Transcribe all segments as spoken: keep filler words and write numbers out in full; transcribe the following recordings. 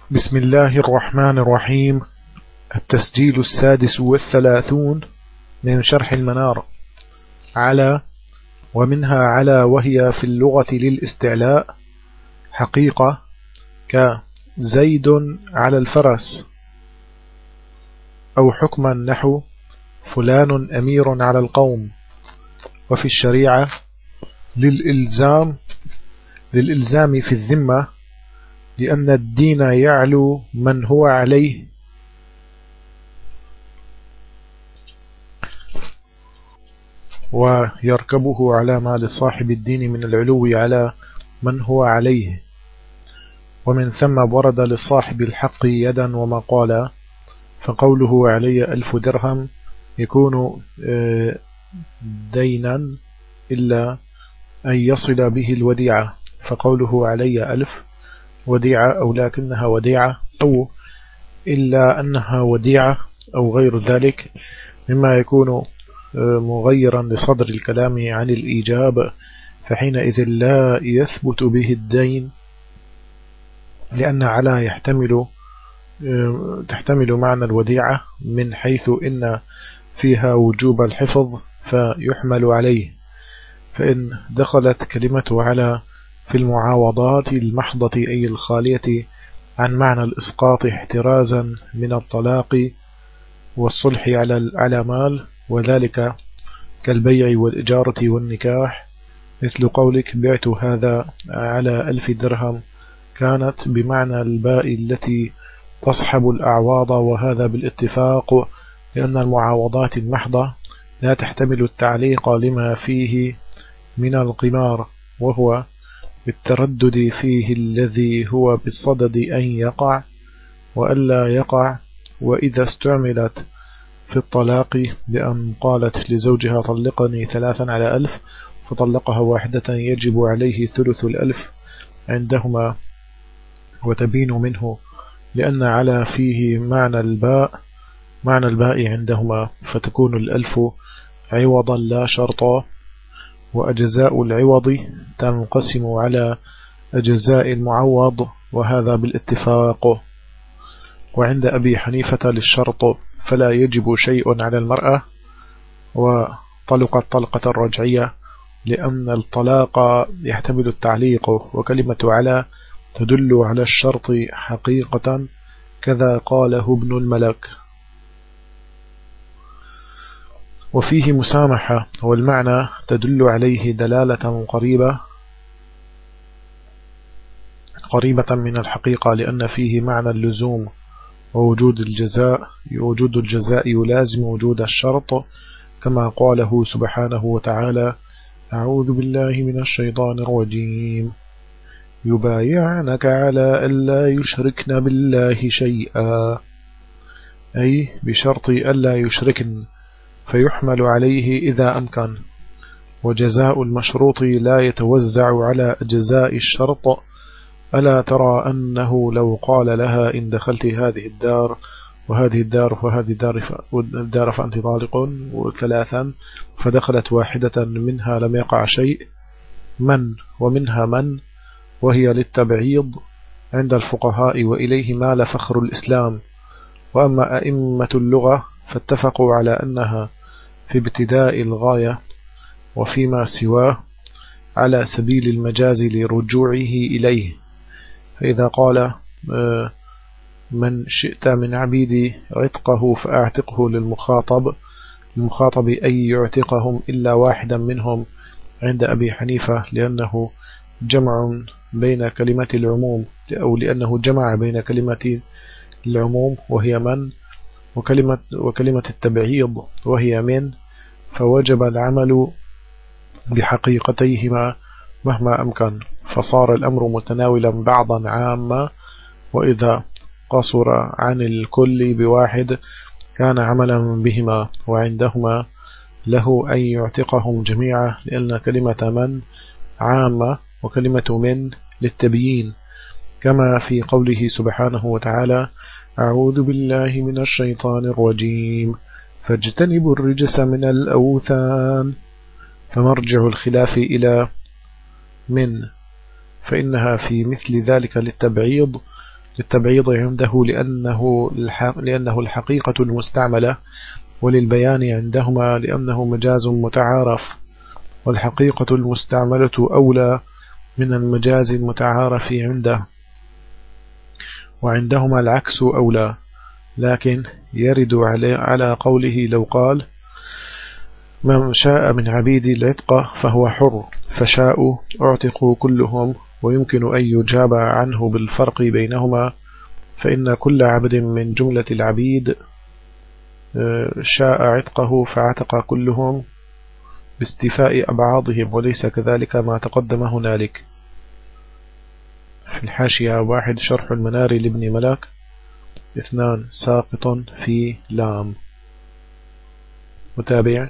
بسم الله الرحمن الرحيم. التسجيل السادس والثلاثون من شرح المنار. على ومنها على، وهي في اللغة للاستعلاء حقيقة، كزيد على الفرس، أو حكما نحو فلان أمير على القوم. وفي الشريعة للإلزام للإلزام في الذمة، لأن الدين يعلو من هو عليه، ويركبه على ما لصاحب الدين من العلو على من هو عليه. ومن ثم ورد لصاحب الحق يدا ومقالا، فقوله علي ألف درهم يكون دينا إلا أن يصل به الوديعة، فقوله علي ألف وديعة أو لكنها وديعة أو إلا أنها وديعة أو غير ذلك مما يكون مغيرا لصدر الكلام عن الإيجاب، فحينئذ لا يثبت به الدين، لأن على يحتمل تحتمل معنى الوديعة من حيث إن فيها وجوب الحفظ فيحمل عليه. فإن دخلت كلمة على في المعاوضات المحضة أي الخالية عن معنى الإسقاط احترازا من الطلاق والصلح على على مال، وذلك كالبيع والإجارة والنكاح، مثل قولك بعت هذا على ألف درهم، كانت بمعنى الباء التي تصحب الأعواض، وهذا بالاتفاق، لأن المعاوضات المحضة لا تحتمل التعليق لما فيه من القمار، وهو بالتردد فيه الذي هو بالصدد أن يقع وألا يقع. وإذا استعملت في الطلاق بأن قالت لزوجها طلقني ثلاثا على ألف، فطلقها واحدة، يجب عليه ثلث الألف عندهما، وتبين منه لأن على فيه معنى الباء معنى الباء عندهما، فتكون الألف عوضا لا شرطا. وأجزاء العوض تنقسم على أجزاء المعوض، وهذا بالاتفاق. وعند أبي حنيفة للشرط فلا يجب شيء على المرأة، وطلقت طلقة الرجعية، لأن الطلاق يحتمل التعليق، وكلمة على تدل على الشرط حقيقة، كذا قاله ابن الملك. وفيه مسامحة، والمعنى تدل عليه دلالة قريبة قريبة من الحقيقة، لأن فيه معنى اللزوم ووجود الجزاء وجود الجزاء يلازم وجود الشرط، كما قاله سبحانه وتعالى: أعوذ بالله من الشيطان الرجيم، يبايعنك على ألا يشركن بالله شيئا، أي بشرط ألا يشركن، فيحمل عليه إذا أمكن. وجزاء المشروط لا يتوزع على أجزاء الشرط، ألا ترى أنه لو قال لها إن دخلت هذه الدار وهذه الدار وهذه الدار فأنت طالق وثلاثا، فدخلت واحدة منها لم يقع شيء. من ومنها من، وهي للتبعيض عند الفقهاء، وإليه مال فخر الإسلام. وأما أئمة اللغة فاتفقوا على أنها في ابتداء الغاية وفيما سواه على سبيل المجاز لرجوعه إليه. فإذا قال من شئت من عبيدي عتقه فأعتقه للمخاطب المخاطب أي يعتقهم إلا واحدا منهم عند أبي حنيفة، لأنه جمع بين كلمة العموم أو لأنه جمع بين كلمة العموم وهي من وكلمة, وكلمة التبعيض وهي من، فوجب العمل بحقيقتيهما مهما أمكن، فصار الأمر متناولا بعضا عاما، وإذا قصر عن الكل بواحد كان عملا بهما، وعندهما له أن يعتقهم جميعا، لأن كلمة من عامة وكلمة من للتبيين، كما في قوله سبحانه وتعالى: أعوذ بالله من الشيطان الرجيم، فاجتنبوا الرجس من الأوثان. فمرجع الخلاف إلى من، فإنها في مثل ذلك للتبعيض، للتبعيض عنده لأنه لأنه الحقيقة المستعملة، وللبيان عندهما لأنه مجاز متعارف، والحقيقة المستعملة أولى من المجاز المتعارف عنده، وعندهما العكس أولى. لكن يرد على قوله لو قال من شاء من عبيد العتق فهو حر، فشاءوا اعتقوا كلهم، ويمكن أن يجاب عنه بالفرق بينهما، فإن كل عبد من جملة العبيد شاء عتقه فعتق كلهم باستيفاء أبعاضهم، وليس كذلك ما تقدم هنالك. في الحاشية: واحد شرح المنار لابن ملاك. اثنان ساقط في لام. متابع.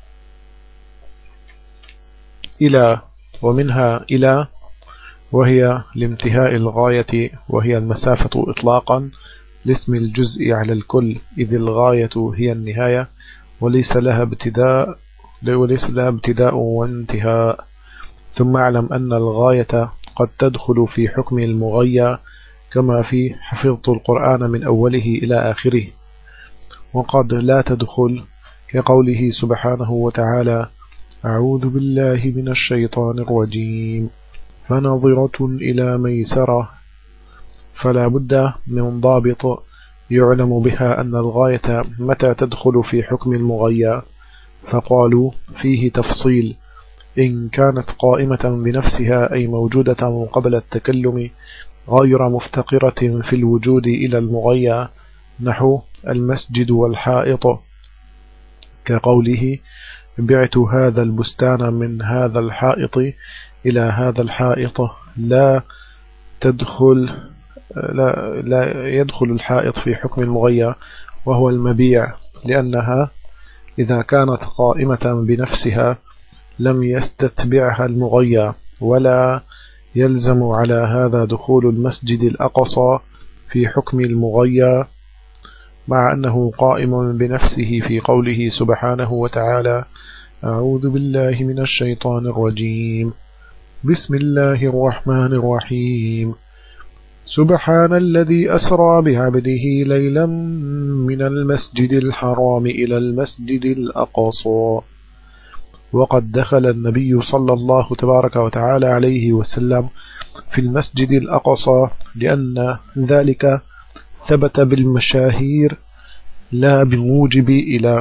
إلى، ومنها إلى وهي لانتهاء الغاية، وهي المسافة إطلاقا لاسم الجزء على الكل، إذ الغاية هي النهاية وليس لها ابتداء وليس لها ابتداء وانتهاء. ثم اعلم أن الغاية قد تدخل في حكم المغيى، كما في حفظت القرآن من أوله إلى آخره، وقد لا تدخل، كقوله سبحانه وتعالى: أعوذ بالله من الشيطان الرجيم، فنظرة إلى ميسرة. فلا بد من ضابط يعلم بها أن الغاية متى تدخل في حكم المغيى، فقالوا فيه تفصيل: إن كانت قائمة بنفسها أي موجودة قبل التكلم غير مفتقرة في الوجود إلى المغيى، نحو المسجد والحائط، كقوله: بعت هذا البستان من هذا الحائط إلى هذا الحائط. لا تدخل لا, لا يدخل الحائط في حكم المغيى وهو المبيع، لأنها إذا كانت قائمة بنفسها لم يستتبعها المغيى، ولا يلزم على هذا دخول المسجد الأقصى في حكم المغيى، مع أنه قائم بنفسه في قوله سبحانه وتعالى: أعوذ بالله من الشيطان الرجيم، بسم الله الرحمن الرحيم، سبحان الذي أسرى بعبده ليلا من المسجد الحرام إلى المسجد الأقصى. وقد دخل النبي صلى الله تبارك وتعالى عليه وسلم في المسجد الأقصى، لأن ذلك ثبت بالمشاهير لا بموجب إلى.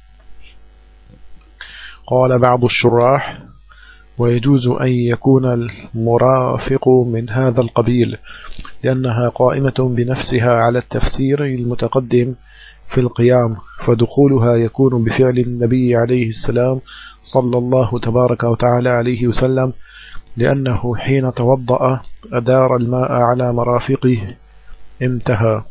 قال بعض الشراح: ويجوز أن يكون المرافق من هذا القبيل، لأنها قائمة بنفسها على التفسير المتقدم في القيام، فدخولها يكون بفعل النبي عليه السلام صلى الله تبارك وتعالى عليه وسلم، لأنه حين توضأ أدار الماء على مرافقه. انتهى.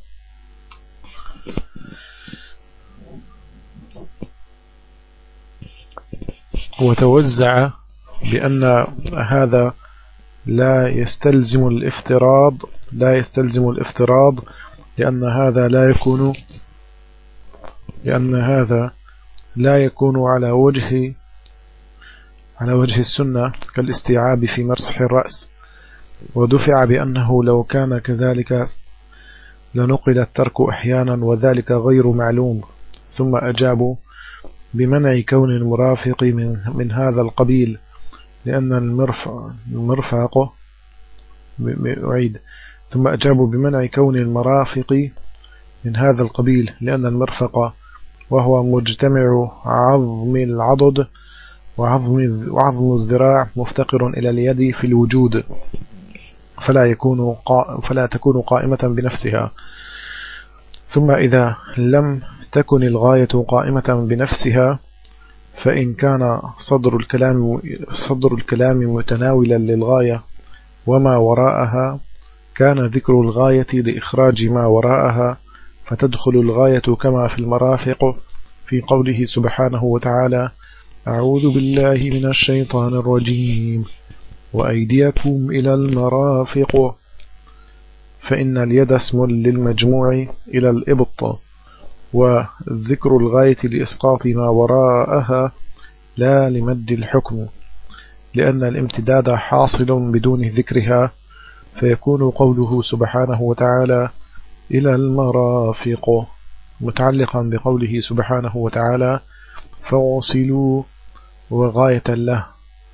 وتوزع بأن هذا لا يستلزم الافتراض لا يستلزم الافتراض لأن هذا لا يكون لأن هذا لا يكون على وجه على وجه السنة كالاستيعاب في مسح الرأس، ودفع بأنه لو كان كذلك لنقل الترك أحيانا وذلك غير معلوم. ثم أجابوا بمنع كون المرافق من, من هذا القبيل، لأن المرفق, المرفق أعيد ثم أجابوا بمنع كون المرافق من هذا القبيل، لأن المرفق وهو مجتمع عظم العضد وعظم, وعظم الذراع مفتقر إلى اليد في الوجود، فلا, يكون قا فلا تكون قائمة بنفسها. ثم إذا لم تكن الغاية قائمة بنفسها، فإن كان صدر الكلام صدر الكلام متناولا للغاية وما وراءها، كان ذكر الغاية لإخراج ما وراءها، فتدخل الغاية كما في المرافق في قوله سبحانه وتعالى: أعوذ بالله من الشيطان الرجيم، وأيديكم إلى المرافق، فإن اليد اسم للمجموع إلى الإبط، وذكر الغاية لإسقاط ما وراءها لا لمد الحكم، لأن الامتداد حاصل بدون ذكرها، فيكون قوله سبحانه وتعالى إلى المرافق متعلقا بقوله سبحانه وتعالى فاغسلوا وغاية له،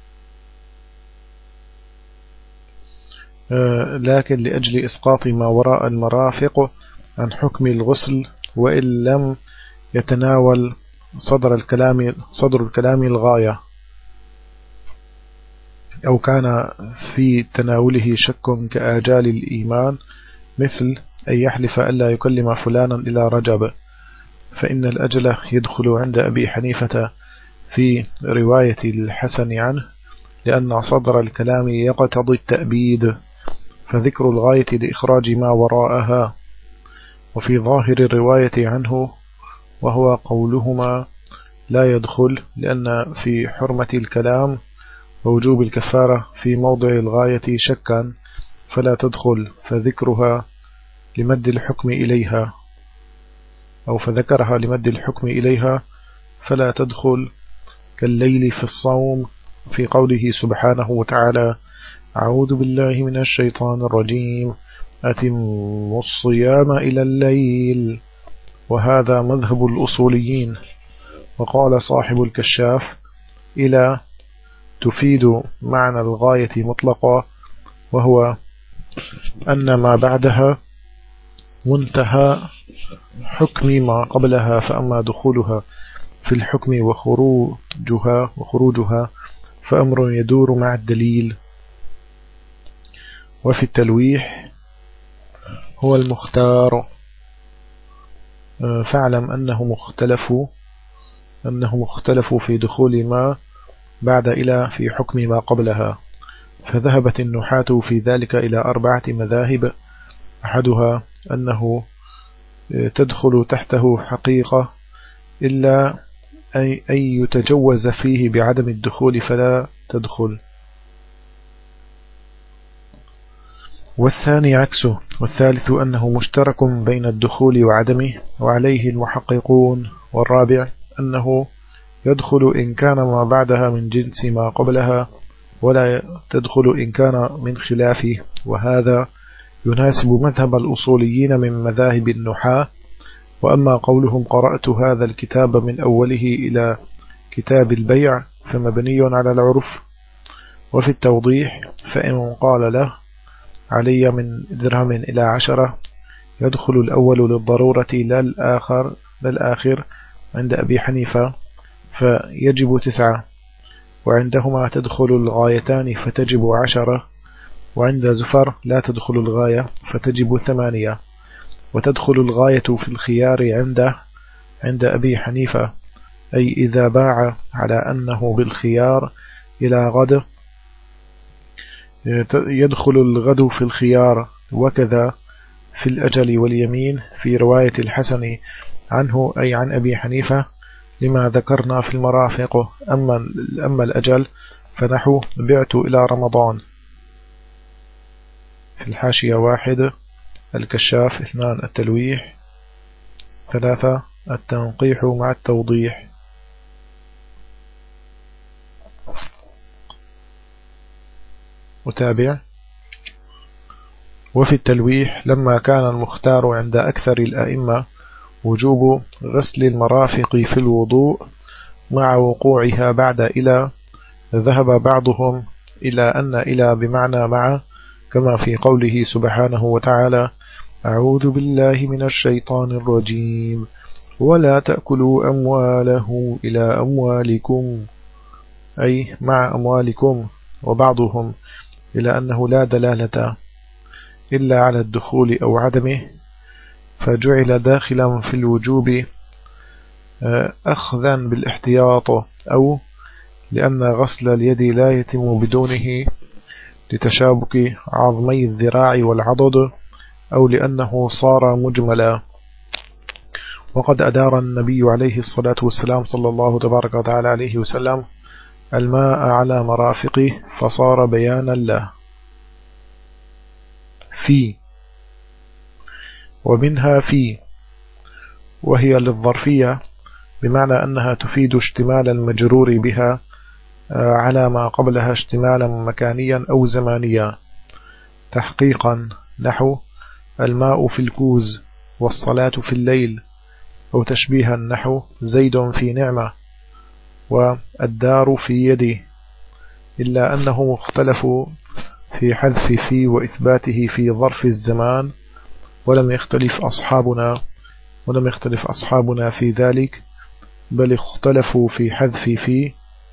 لكن لأجل إسقاط ما وراء المرافق عن حكم الغسل، وإن لم يتناول صدر الكلام صدر الكلام الغاية، أو كان في تناوله شك كآجال الإيمان، مثل أن يحلف ألا يكلم فلانا إلى رجب، فإن الأجل يدخل عند أبي حنيفة في رواية الحسن عنه، لأن صدر الكلام يقتضي التأبيد، فذكر الغاية لإخراج ما وراءها. وفي ظاهر الرواية عنه وهو قولهما لا يدخل، لأن في حرمة الكلام ووجوب الكفارة في موضع الغاية شكا فلا تدخل، فذكرها لمد الحكم إليها أو فذكرها لمد الحكم إليها فلا تدخل، كالليل في الصوم في قوله سبحانه وتعالى أعوذ بالله من الشيطان الرجيم أتموا الصيام إلى الليل، وهذا مذهب الأصوليين. وقال صاحب الكشاف إلى تفيد معنى الغاية مطلقا، وهو أن ما بعدها منتهى حكم ما قبلها، فأما دخولها في الحكم وخروجها وخروجها فأمر يدور مع الدليل. وفي التلويح هو المختار، فاعلم أنه مختلف أنه مختلف في دخول ما بعد إلى في حكم ما قبلها، فذهبت النحاة في ذلك إلى أربعة مذاهب، أحدها أنه تدخل تحته حقيقة إلا أن يتجوز فيه بعدم الدخول فلا تدخل، والثاني عكسه، والثالث أنه مشترك بين الدخول وعدمه وعليه المحققون، والرابع أنه يدخل إن كان ما بعدها من جنس ما قبلها ولا تدخل إن كان من خلافه، وهذا يناسب مذهب الأصوليين من مذاهب النحاة. وأما قولهم قرأت هذا الكتاب من أوله إلى كتاب البيع فمبني على العرف. وفي التوضيح فإن قال له علي من درهم إلى عشرة يدخل الأول للضرورة لا الآخر, لا الآخر عند أبي حنيفة فيجب تسعة، وعندهما تدخل الغايتان فتجب عشرة، وعند زفر لا تدخل الغاية فتجب ثمانية، وتدخل الغاية في الخيار عنده عند أبي حنيفة، أي إذا باع على أنه بالخيار إلى غد يدخل الغد في الخيار، وكذا في الأجل واليمين في رواية الحسن عنه أي عن أبي حنيفة لما ذكرنا في المرافق. أما, أما الأجل فنحو بعت إلى رمضان. في الحاشية واحد الكشاف، اثنان التلويح، ثلاثة التنقيح مع التوضيح. وتابع. وفي التلويح لما كان المختار عند أكثر الأئمة وجوب غسل المرافق في الوضوء مع وقوعها بعد إلى، ذهب بعضهم إلى أن إلى بمعنى مع، كما في قوله سبحانه وتعالى أعوذ بالله من الشيطان الرجيم ولا تأكلوا أمواله إلى أموالكم، أي مع أموالكم. وبعضهم إلى أنه لا دلالة إلا على الدخول أو عدمه فجعل داخلا في الوجوب أخذا بالاحتياط، أو لأن غسل اليد لا يتم بدونه لتشابك عظمي الذراع والعضد، أو لأنه صار مجملا. وقد أدار النبي عليه الصلاة والسلام صلى الله تبارك وتعالى عليه وسلم الماء على مرافقه فصار بيانا له. في ومنها في وهي للظرفية بمعنى أنها تفيد اشتمال المجرور بها على ما قبلها اشتمالا مكانيا أو زمانيا، تحقيقا نحو الماء في الكوز والصلاة في الليل، أو تشبيها نحو زيد في نعمة والدار في يدي، إلا أنهم اختلفوا في حذف في وإثباته في ظرف الزمان، ولم يختلف أصحابنا ولم يختلف أصحابنا في ذلك، بل اختلفوا في حذف في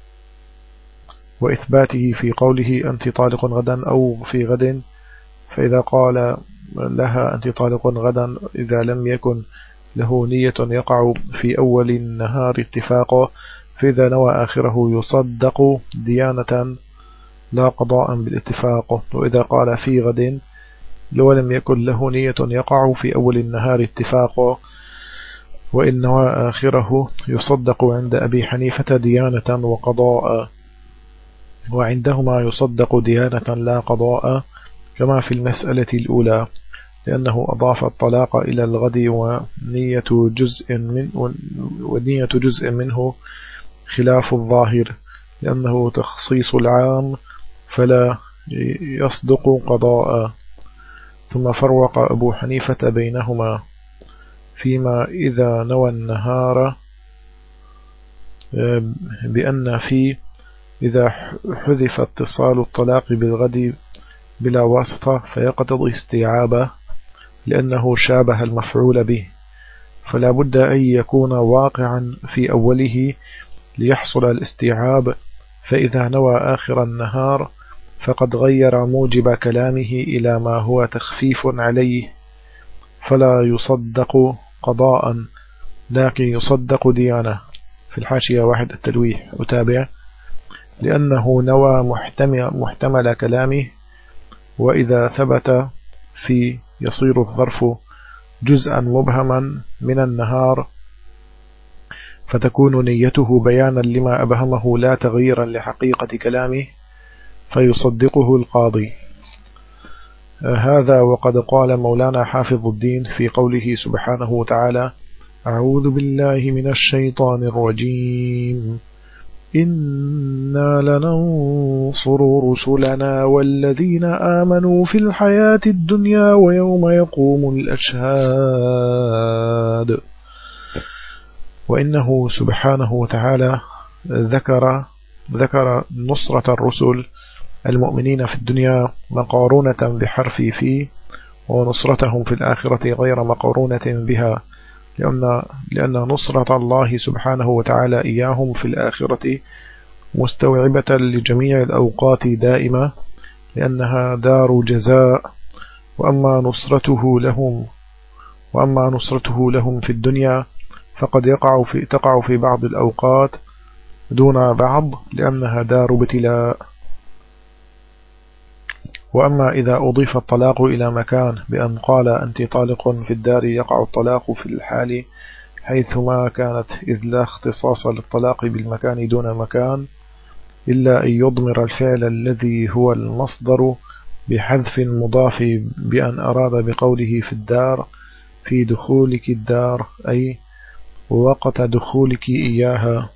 وإثباته في قوله أنت طالق غدا أو في غد. فإذا قال لها أنت طالق غدا إذا لم يكن له نية يقع في أول النهار اتفاقا، فإذا نوى آخره يصدق ديانة لا قضاء بالاتفاق. وإذا قال في غد لو لم يكن له نية يقع في أول النهار اتفاقا، وإن نوى آخره يصدق عند أبي حنيفة ديانة وقضاء، وعندهما يصدق ديانة لا قضاء كما في المسألة الأولى، لأنه أضاف الطلاق إلى الغد ونية جزء من ونية جزء منه خلاف الظاهر، لأنه تخصيص العام فلا يصدق قضاء. ثم فرق أبو حنيفة بينهما فيما إذا نوى النهار بأن في إذا حذف اتصال الطلاق بالغد بلا واسطة فيقتضي استيعابه، لأنه شابه المفعول به، فلا بد أن يكون واقعا في أوله ليحصل الاستيعاب. فإذا نوى آخر النهار فقد غير موجب كلامه إلى ما هو تخفيف عليه، فلا يصدق قضاء لكن يصدق ديانة. في الحاشية واحد التلويح أتابع، لأنه نوى محتمل, محتمل كلامه، وإذا ثبت في يصير الظرف جزءا مبهما من النهار، فتكون نيته بيانا لما أبهمه لا تغييرا لحقيقة كلامه، فيصدقه القاضي. هذا وقد قال مولانا حافظ الدين في قوله سبحانه وتعالى: أعوذ بالله من الشيطان الرجيم، إنا لننصر رسلنا والذين آمنوا في الحياة الدنيا ويوم يقوم الأشهاد. وإنه سبحانه وتعالى ذكر ذكر نصرة الرسل المؤمنين في الدنيا مقارونة بحرف في، ونصرتهم في الآخرة غير مقارونة بها، لأن, لأن نصرة الله سبحانه وتعالى إياهم في الآخرة مستوعبة لجميع الأوقات دائمة، لأنها دار جزاء. وأما نصرته لهم وأما نصرته لهم في الدنيا فقد يقع في تقع في بعض الأوقات دون بعض، لأنها دار ابتلاء. وأما إذا أضيف الطلاق إلى مكان بأن قال أنت طالق في الدار، يقع الطلاق في الحال حيثما كانت، إذ لا اختصاص للطلاق بالمكان دون مكان، إلا أن يضمر الفعل الذي هو المصدر بحذف مضاف بأن أراد بقوله في الدار في دخولك الدار، أي وقت دخولك إياها.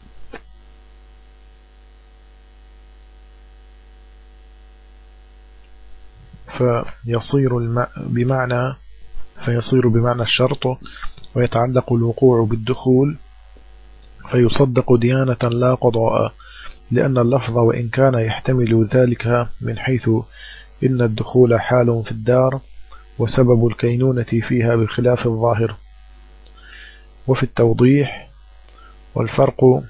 فيصير بمعنى فيصير بمعنى الشرط، ويتعلق الوقوع بالدخول، فيصدق ديانة لا قضاء، لأن اللفظ وإن كان يحتمل ذلك من حيث إن الدخول حال في الدار وسبب الكينونة فيها بخلاف الظاهر. وفي التوضيح والفرق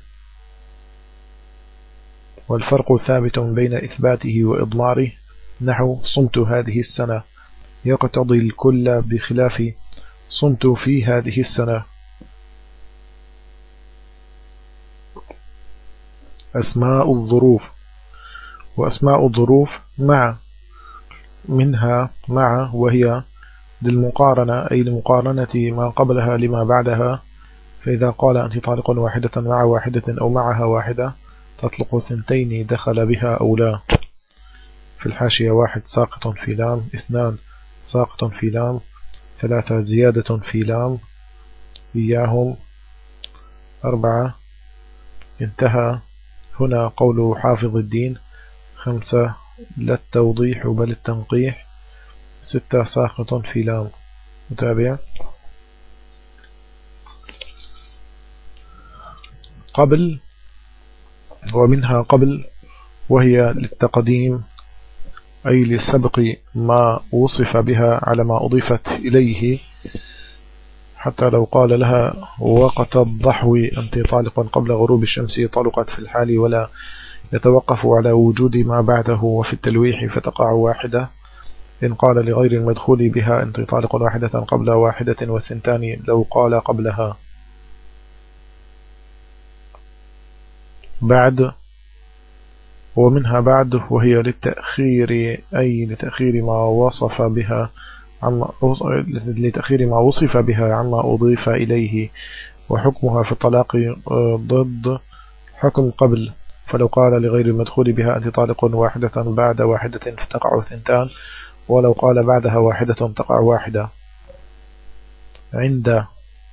والفرق ثابت بين إثباته وإضماره، نحو صمت هذه السنة يقتضي الكل بخلاف صمت في هذه السنة. أسماء الظروف وأسماء الظروف مع منها مع، وهي للمقارنة أي لمقارنة ما قبلها لما بعدها. فإذا قال أنت طالق واحدة مع واحدة أو معها واحدة تطلق ثنتين دخل بها أو لا. في الحاشية واحد ساقط في لام، اثنان ساقط في لام، ثلاثة زيادة في لام إياهم، أربعة انتهى هنا قول حافظ الدين، خمسة لا التوضيح بل التنقيح. ستة ساقط في لام. متابع. قبل، ومنها قبل وهي للتقديم أي لسبق ما وصف بها على ما أضيفت إليه، حتى لو قال لها وقت الضحو أنت طالق قبل غروب الشمس طلقت في الحال ولا يتوقف على وجود ما بعده، وفي التلويح فتقع واحدة. إن قال لغير المدخول بها أنت طالق واحدة قبل واحدة والثنتان لو قال قبلها. بعد، ومنها بعد وهي للتأخير أي لتأخير ما وصف بها عما لتأخير ما وصف بها عما أضيف إليه، وحكمها في الطلاق ضد حكم قبل، فلو قال لغير المدخول بها أنت طالق واحدة بعد واحدة فتقع ثنتان، ولو قال بعدها واحدة تقع واحدة. عند،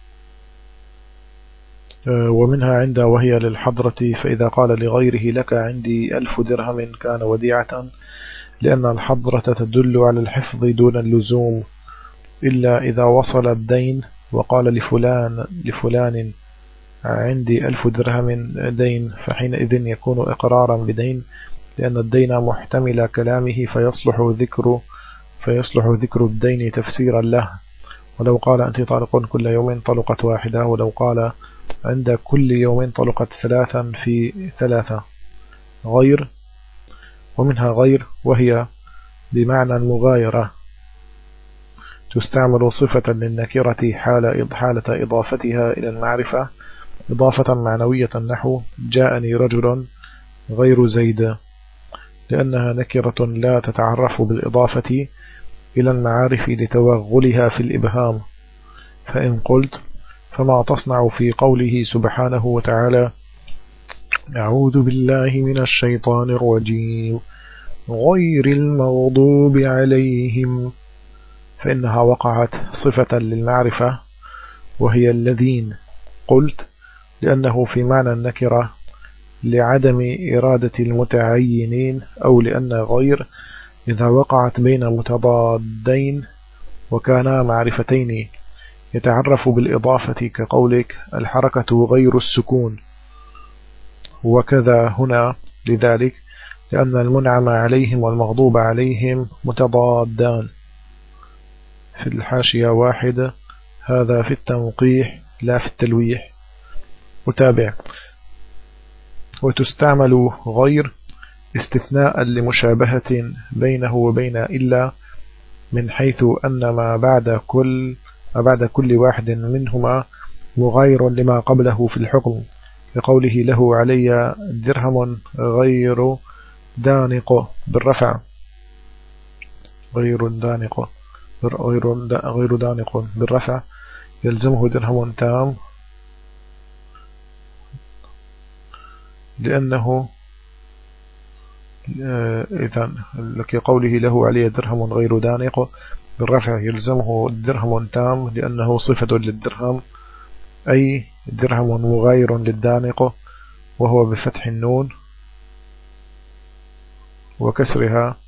ومنها عند وهي للحضرة، فإذا قال لغيره لك عندي ألف درهم كان وديعة، لأن الحضرة تدل على الحفظ دون اللزوم، إلا إذا وصل الدين وقال لفلان لفلان عندي ألف درهم دين، فحينئذ يكون إقرارا بدين، لأن الدين محتمل كلامه فيصلح ذكر فيصلح ذكر الدين تفسيرا له. ولو قال أنت طالق كل يوم طلقت واحدة، ولو قال عند كل يوم طلقت ثلاثا في ثلاثة. غير، ومنها غير وهي بمعنى المغايرة، تستعمل صفة للنكرة حال حالة إضافتها إلى المعرفة إضافة معنوية، نحو جاءني رجل غير زيد، لأنها نكرة لا تتعرف بالإضافة إلى المعارف لتوغلها في الإبهام. فإن قلت فما تصنع في قوله سبحانه وتعالى أعوذ بالله من الشيطان الرجيم غير المغضوب عليهم، فإنها وقعت صفة للمعرفة وهي الذين. قلت لأنه في معنى النكرة لعدم إرادة المتعينين، أو لأن غير إذا وقعت بين متضادين وكانا معرفتين يتعرف بالإضافة، كقولك الحركة غير السكون. وكذا هنا لذلك لأن المنعم عليهم والمغضوب عليهم متضادان. في الحاشية واحد، هذا في التنقيح لا في التلويح. متابع. وتستعمل غير استثناء لمشابهة بينه وبين إلا، من حيث أن ما بعد كل ما بعد كل واحد منهما مغاير لما قبله في الحكم، كقوله له علي درهم غير دانق بالرفع غير دانق غير غير دانق بالرفع يلزمه درهم تام، لأنه إذن كقوله له علي درهم غير دانق بالرفع يلزمه درهم تام، لأنه صفة للدرهم أي درهم مغاير للدانق، وهو بفتح النون وكسرها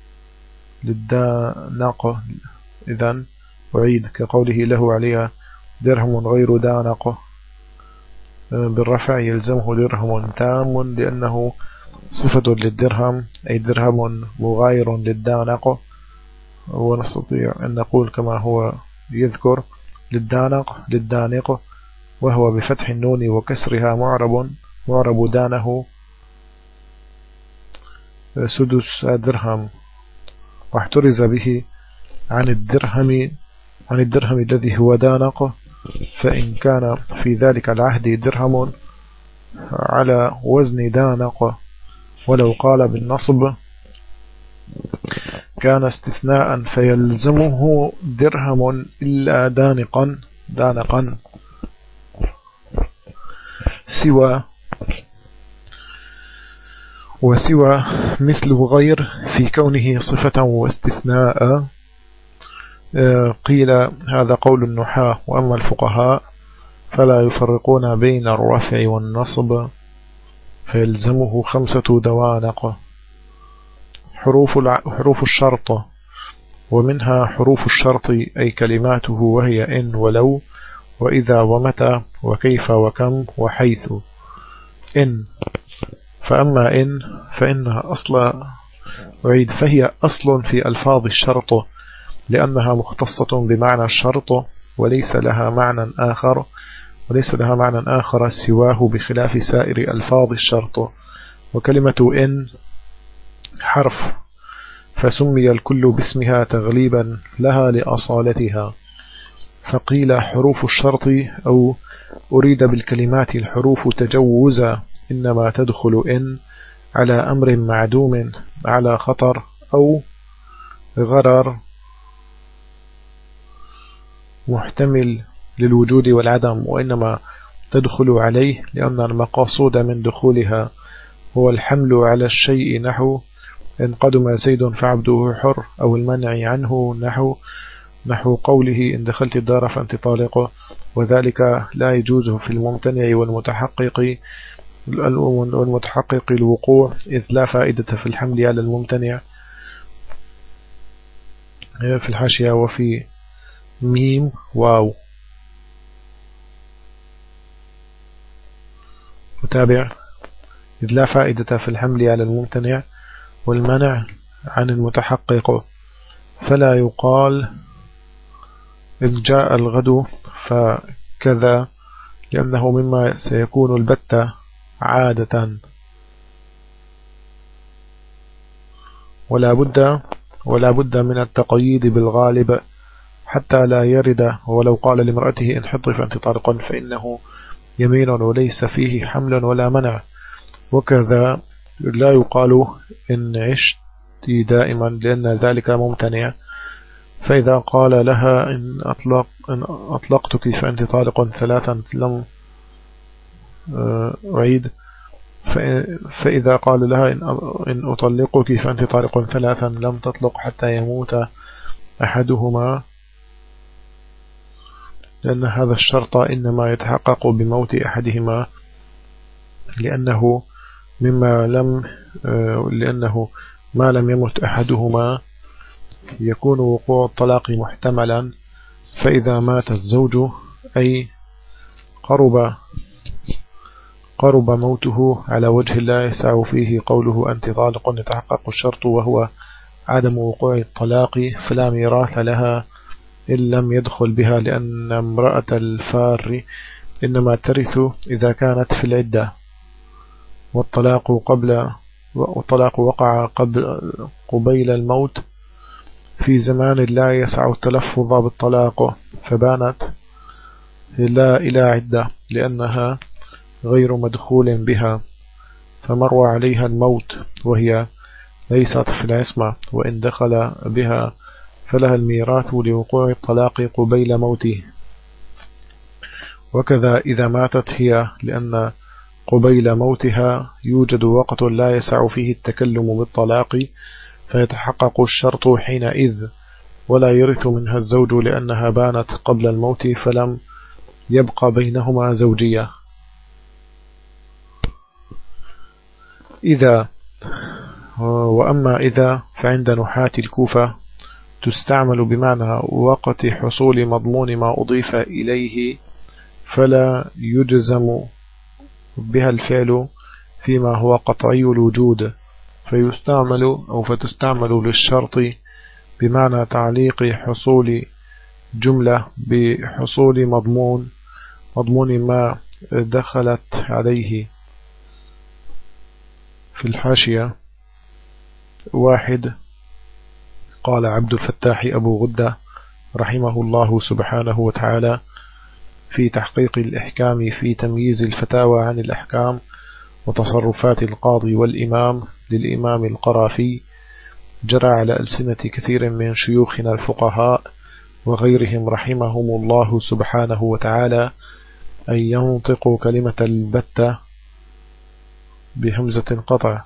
للدانق. إذن أعيد كقوله له علي درهم غير دانق بالرفع يلزمه درهم تام، لأنه صفة للدرهم أي درهم مغاير للدانق. ونستطيع أن نقول كما هو يذكر للدانق للدانق، وهو بفتح النون وكسرها معرب معرب دانه سدس درهم، واحترز به عن الدرهم عن الدرهم الذي هو دانق، فإن كان في ذلك العهد درهم على وزن دانق، ولو قال بالنصب كان استثناء فيلزمه درهم إلا دانقا دانقا سوى وسوى مثل غير في كونه صفة واستثناء. قيل هذا قول النحاة، وأما الفقهاء فلا يفرقون بين الرفع والنصب، فيلزمه خمسة دوانق، حروف حروف الشرط، ومنها حروف الشرط أي كلماته، وهي إن ولو وإذا ومتى وكيف وكم وحيث. إن فأما إن فإنها أصل أعيد فهي أصل في ألفاظ الشرط، لأنها مختصة بمعنى الشرط وليس لها معنى آخر وليس لها معنى آخر سواه بخلاف سائر ألفاظ الشرط. وكلمة إن حرف، فسمي الكل باسمها تغليبا لها لأصالتها، فقيل حروف الشرط أو أريد بالكلمات الحروف تجوزا، إنما تدخل إن على أمر معدوم على خطر أو غرر محتمل للوجود والعدم، وإنما تدخل عليه لأن المقاصود من دخولها هو الحمل على الشيء، نحو إن قدم زيد فعبده حر، أو المنع عنه نحو نحو قوله إن دخلت الدار فأنت طالق، وذلك لا يجوز في الممتنع والمتحقق والمتحقق الوقوع، إذ لا فائدة في الحمل على الممتنع. في الحاشية وفي ميم واو. متابع. إذ لا فائدة في الحمل على الممتنع والمنع عن المتحقق، فلا يقال إذ جاء الغد فكذا، لأنه مما سيكون البتة عادة، ولا بد ولا بد من التقييد بالغالب حتى لا يرد. ولو قال لامرأته إن حضي فأنت طارق فإنه يمين وليس فيه حمل ولا منع. وكذا لا يقال إن عشت دائما لأن ذلك ممتنع، فإذا قال لها إن, أطلق إن أطلقتك فأنت طالق ثلاثا لم أعيد، فإذا قال لها إن أطلقك فأنت طالق ثلاثا لم تطلق حتى يموت أحدهما، لأن هذا الشرط إنما يتحقق بموت أحدهما، لأنه مما لم لأنه ما لم يمت أحدهما يكون وقوع الطلاق محتملا. فإذا مات الزوج أي قرب قرب موته على وجه لا يسع فيه قوله أنت طالق يتحقق الشرط وهو عدم وقوع الطلاق، فلا ميراث لها إن لم يدخل بها، لأن امرأة الفار إنما ترث إذا كانت في العدة، والطلاق قبل والطلاق وقع قبل قبيل الموت في زمان لا يسع التلفظ بالطلاق، فبانت لا إلى عدة لأنها غير مدخول بها، فمر عليها الموت وهي ليست في العصمة، وإن دخل بها فلها الميراث لوقوع الطلاق قبيل موته. وكذا إذا ماتت هي، لأن قبيل موتها يوجد وقت لا يسع فيه التكلم بالطلاق، فيتحقق الشرط حينئذ، ولا يرث منها الزوج لأنها بانت قبل الموت فلم يبقى بينهما زوجية. إذا وأما إذا فعند نحاة الكوفة تستعمل بمعنى وقت حصول مضمون ما أضيف إليه، فلا يجزم بها الفعل فيما هو قطعي الوجود، فيستعمل أو فتستعمل للشرط بمعنى تعليق حصول جملة بحصول مضمون مضمون ما دخلت عليه. في الحاشية واحد. قال عبد الفتاح أبو غدة رحمه الله سبحانه وتعالى في تحقيق الإحكام في تمييز الفتاوى عن الأحكام وتصرفات القاضي والإمام للإمام القرافي: جرى على ألسنة كثير من شيوخنا الفقهاء وغيرهم رحمهم الله سبحانه وتعالى أن ينطقوا كلمة البتة بهمزة قطع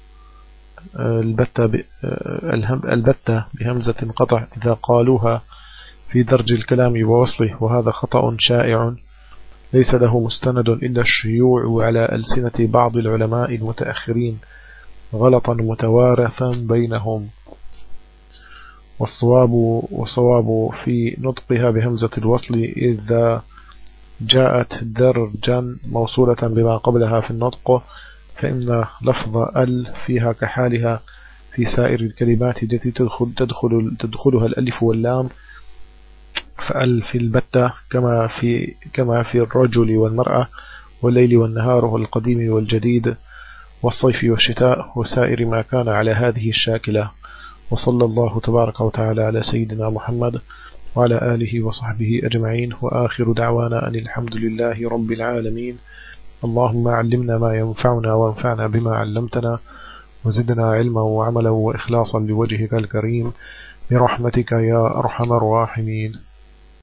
البتة البتة بهمزة قطع إذا قالوها في درج الكلام ووصله، وهذا خطأ شائع ليس له مستند إلا الشيوع على ألسنة بعض العلماء المتأخرين غلطا متوارثا بينهم. والصواب والصواب في نطقها بهمزة الوصل إذا جاءت درجا موصولة بما قبلها في النطق، فإن لفظ ال فيها كحالها في سائر الكلمات التي تدخل تدخل تدخلها الألف واللام، فال في البتة كما في كما في الرجل والمرأة والليل والنهار والقديم والجديد والصيف والشتاء وسائر ما كان على هذه الشاكلة. وصلى الله تبارك وتعالى على سيدنا محمد وعلى آله وصحبه أجمعين، وآخر دعوانا أن الحمد لله رب العالمين. اللهم علمنا ما ينفعنا وانفعنا بما علمتنا، وزدنا علما وعملا وإخلاصا لوجهك الكريم برحمتك يا أرحم الراحمين.